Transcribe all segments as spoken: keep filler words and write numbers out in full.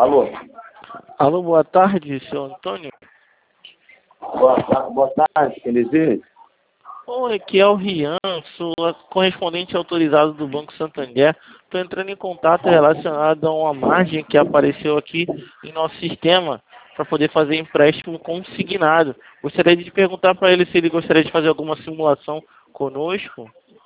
Alô? Alô, boa tarde, seu Antônio. Boa, ta- boa tarde, quem deseja? Oi, aqui é o Rian, sou a correspondente autorizado do Banco Santander. Estou entrando em contato relacionado a uma margem que apareceu aqui em nosso sistema para poder fazer empréstimo consignado. Gostaria de perguntar para ele se ele gostaria de fazer alguma simulação conosco.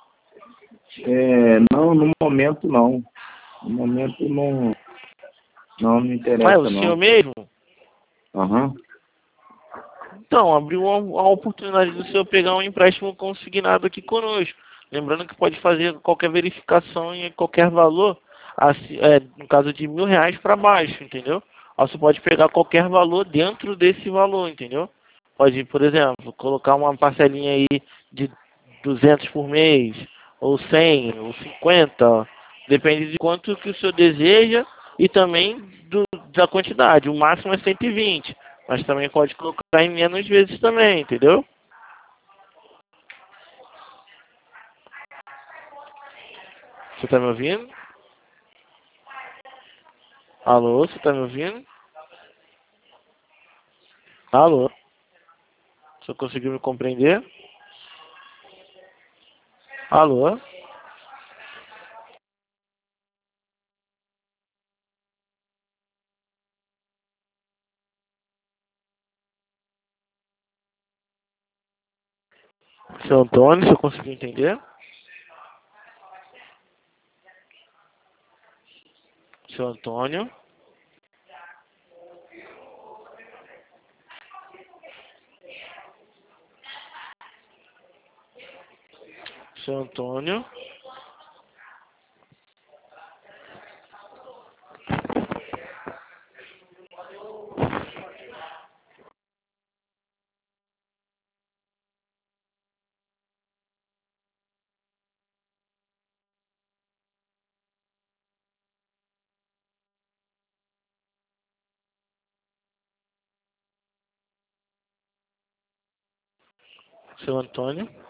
É, não, no momento não. No momento não, não me Ah, é o interessa senhor não. mesmo? Aham. Então, abriu uma, uma oportunidade do senhor pegar um empréstimo consignado aqui conosco. Lembrando que pode fazer qualquer verificação em qualquer valor, assim, é, no caso de mil reais para baixo, entendeu? Aí você pode pegar qualquer valor dentro desse valor, entendeu? Pode, por exemplo, colocar uma parcelinha aí de duzentos por mês, ou cem, ou cinquenta, depende de quanto que o senhor deseja e também do, da quantidade. O máximo é cento e vinte. Mas também pode colocar em menos vezes também, entendeu? Você tá me ouvindo? Alô, você tá me ouvindo? Alô? Você conseguiu me compreender? Alô? Seu Antônio, você conseguiu entender? Seu Antônio? Seu Antônio? Seu Antônio?